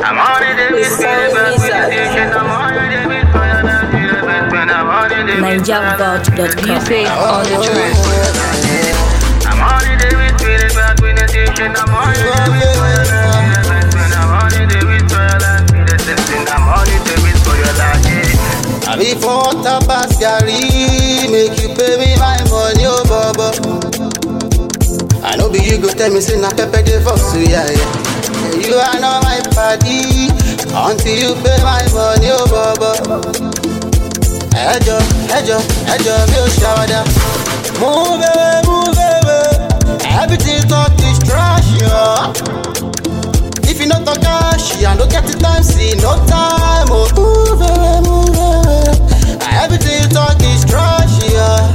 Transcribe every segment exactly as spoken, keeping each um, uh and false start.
I'm on it with spirit, but with the station. I'm on it with fire, when I'm on it with Niger Vault dot com. You say on the track. I'm on it with spirit, but with the station. I'm on it with fire, when I'm on it with fire, with the station. I'm on it with fire. I be for tapas gari, make you pay me my money, oh baba. I know be you go tell me say na pepper dey for you, yeah, yeah. You are not my party until you pay my money, oh baba. Ejo, ejo, ejo, me o shawada. Move away, move away. Everything talk is trash, yeah. If you not talk cash, I don't get the time, see no time, oh. Move away, move away. Everything you talk is trash, yeah.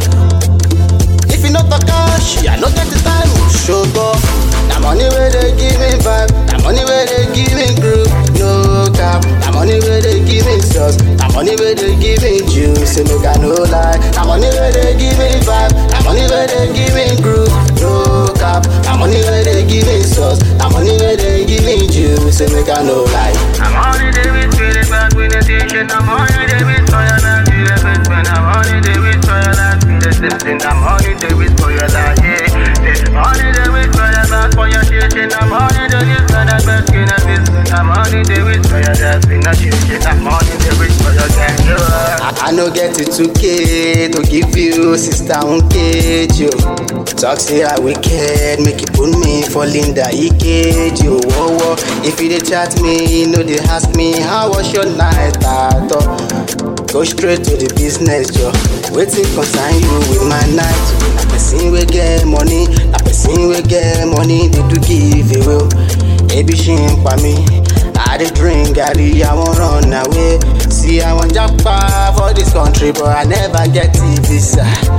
If you not talk cash, I don't get the time, oh. Show up. The money where they give me vibe, the money where they give me groove, no cap. The money where they give me sauce, the money where they give me juice, and make I no lie. The money where they give me vibe, the money where they give me groove, no cap. The money where they give me sauce, the money where they give me juice, and make I no lie. I'm on it with spirit, but with the station. I'm on it with fire, and with the best when I'm on it with fire, and with the station. I'm on it with fire, yeah. On it with fire, but for your station. I'm on it with fire, but in a business. I'm on it with fire, that's in a station. I'm on it with fire, yeah. I, I no get it two K to give you, sister, one K, yo. Talk say I wicked, make you put me for Linda, E K, yo. Whoa, whoa. If you dey chat me, you know they ask me, how was your night? I thought, go straight to the business, yo. Waiting concern you with my night. Na person we get money, na person we get money, they do give away. Baby, she ain't for me. I dey drink, I dey, I won't run away. See, I want japa for this country, but I never get the visa.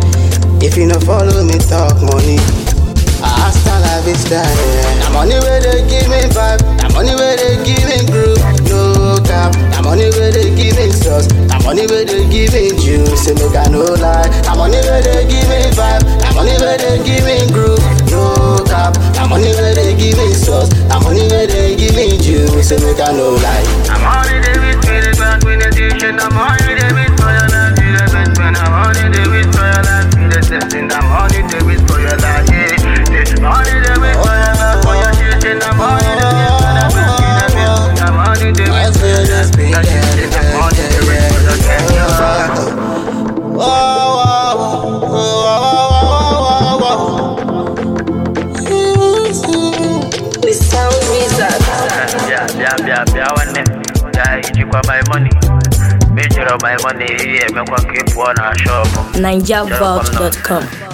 If you no follow me, talk money. Hasta la vista, yeah. The money where they give me vibe, the money where they give me groove, no cap. The money where they give me sauce, the money where they give me juice, and make I no lie. The money where they give me vibe, the money where they give me groove, no cap. The money where they give me sauce, the money where they give me juice, and make I no lie. I'm on it with spirit, but with the station. I'm on it with fire, and with the best when I'm on it with fire, and with the station. I'm on it with fire, yeah. I'm on it with fire, but for your station. I'm on it with fire, but in a business. I'm on it with fire, that's in a station. I'm on it with fire, yeah. Wow, wow, wow, wow, wow, wow. We sound wizard. Yeah, yeah, yeah, yeah, one day. Yeah, you got my money. Major of my money, yeah, me go keep one shop. Niger Vault dot com.